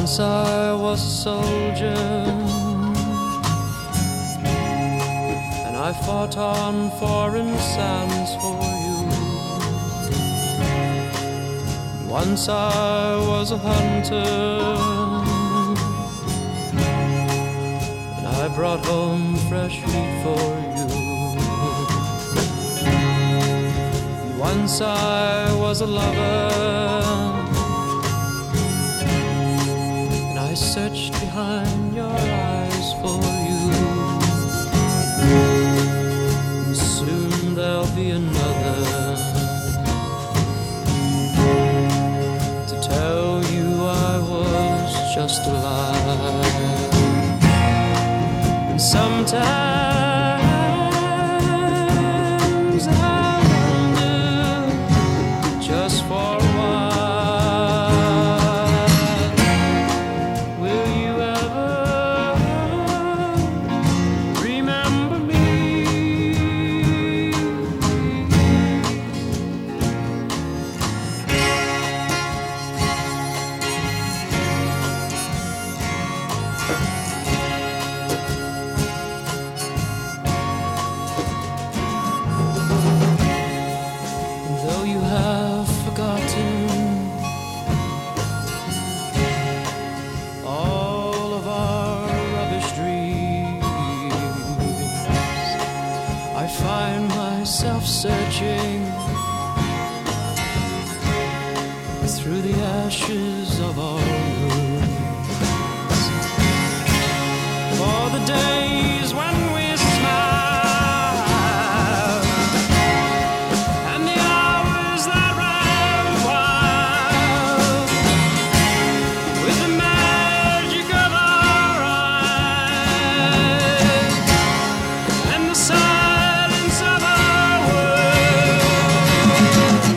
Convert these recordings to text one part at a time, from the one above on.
Once I was a soldier, and I fought on foreign sands for you. Once I was a hunter, and I brought home fresh meat for you. Once I was a lover, I searched behind your eyes for you. And soon there'll be another to tell you I was just alive. And sometimes I wonder, just for a while, all of our rubbish dreams. I find myself searching through the ashes of our rooms for the days when we smiled and the hours that ran wild with the magic of our eyes and the silence of our world.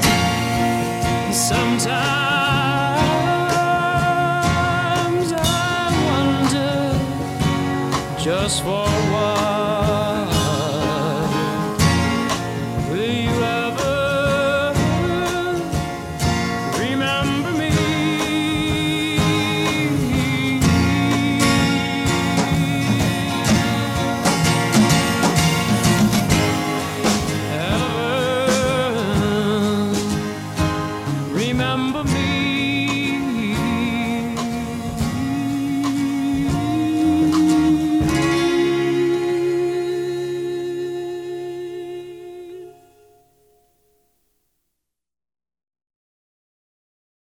Sometimes I wonder, just for a while,